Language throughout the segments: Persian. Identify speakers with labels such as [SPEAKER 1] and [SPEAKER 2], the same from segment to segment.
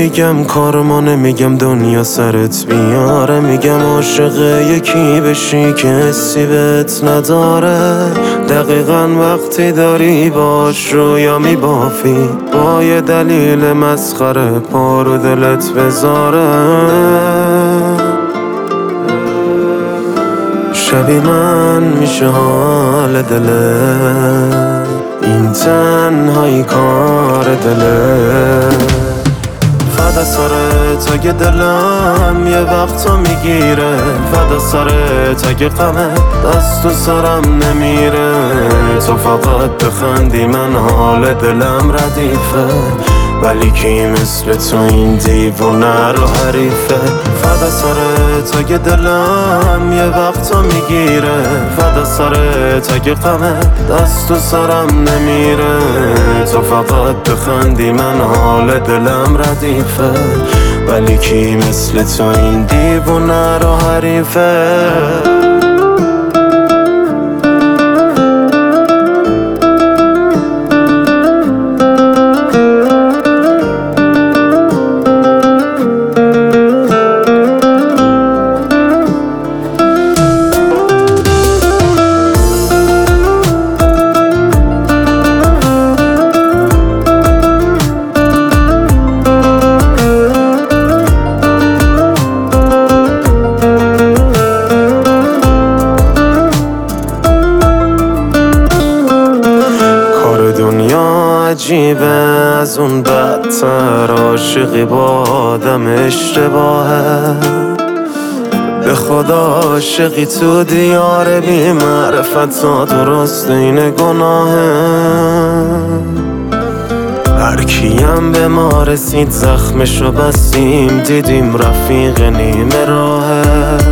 [SPEAKER 1] میگم کارمانه، میگم دنیا سرت بیاره، میگم عاشق یکی بشی که حسی بهت نداره. دقیقا وقتی داری باش رویا میبافی، با یه دلیل مسخره پا رو دلت بذاره. شبی من میشه حال دله، این تنهایی کار دله. فدا سرت اگه دلم یه وقتا میگیره، فدا سرت اگه غمه دست و سرم نمیره. تو فقط بخندی من حال دلم ردیفه، ولی کی مثل تو این دیوونه رو حریفه. فدا سرت اگه دلم یه وقتا میگیره، فدا سرت اگه غمه دست و سرم نمیره. تو فقط بخندی من حال دلم ردیفه، ولی کی مثل تو این دیوونه رو حریفه. عجیبه از اون بدتر، عاشقی با آدم اشتباهه. به خدا عاشقی تو دیار بی معرفت ها، درست این گناهه. هر کیم به ما رسید زخمشو بستیم، دیدیم رفیق نیمه راهه.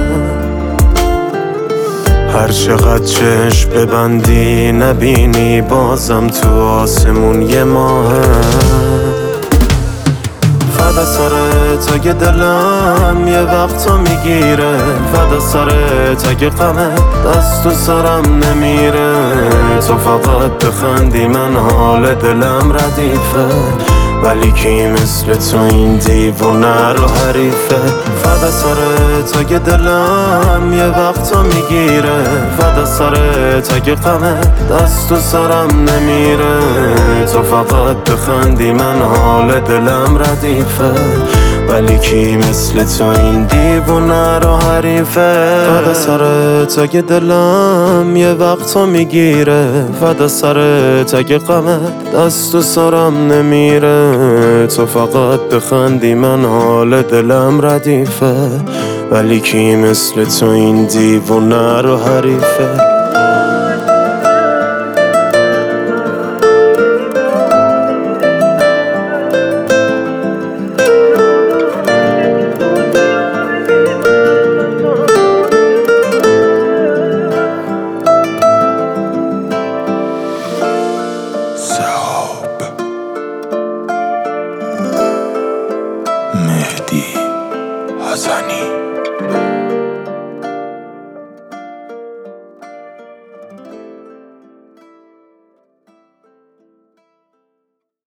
[SPEAKER 1] هر چقدر چشم ببندی نبینی بازم تو آسمون یه ماهه. فدا سرت اگه دلم یه وقتا میگیره، فدا سرت اگه غمه دست و سرم نمیره. تو فقط بخندی من حال دلم ردیفه، ولی کی مثل تو این دیوونه رو حریفه. فدا سرت اگه دلم یه وقتا میگیره، فدا سرت اگه غمه دست و سرم نمیره. تو فقط بخندی من حال دلم ردیفه، ولی کی مثل تو این دیوونه رو حریفه. فدا سرت اگه دلم یه وقتا میگیره، فدا سرت اگه غمه دست و سرم نمیره. تو فقط بخندی من حال دلم ردیفه، ولی کی مثل تو این دیوونه رو حریفه.